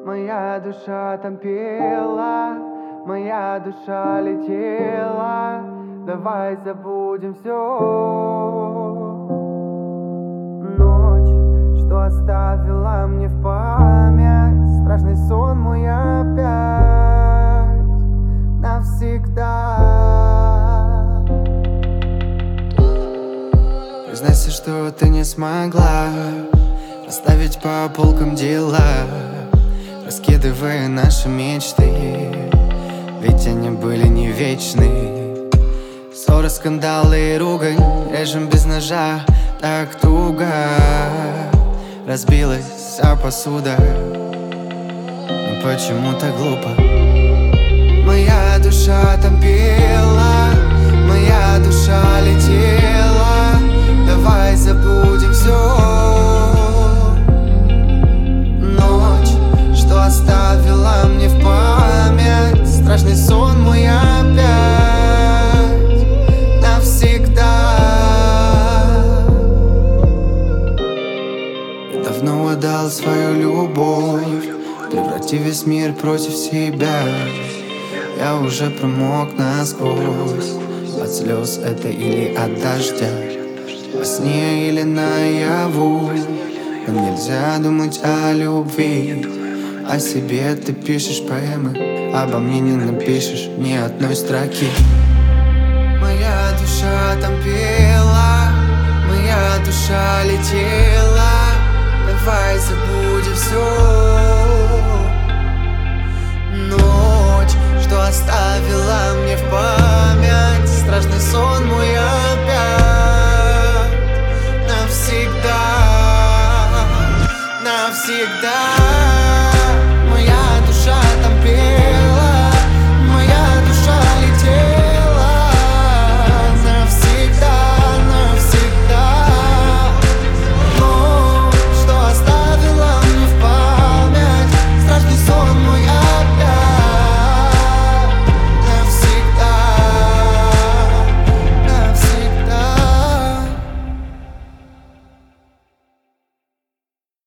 Моя душа там пела, моя душа летела. Давай забудем все. Ночь, что оставила мне в память страшный сон мой опять навсегда. Признайся, что ты не смогла расставить по полкам дела, раскидывая наши мечты, ведь они были не вечны. Ссоры, скандалы и ругань, режем без ножа, так туго. Разбилась вся посуда, но почему так глупо? Моя душа там пела, моя душа летела. Давай забудем все. Оставила мне в память страшный сон мой опять навсегда. Я давно отдал свою любовь, превратив весь мир против себя. Я уже промок насквозь от слез это или от дождя, во сне или наяву. Но нельзя думать о любви. О себе ты пишешь поэмы, обо мне не напишешь ни одной строки. Моя душа там пела, моя душа летела. Давай забудем все. Ночь, что оставила мне в память страшный сон мой опять навсегда, навсегда.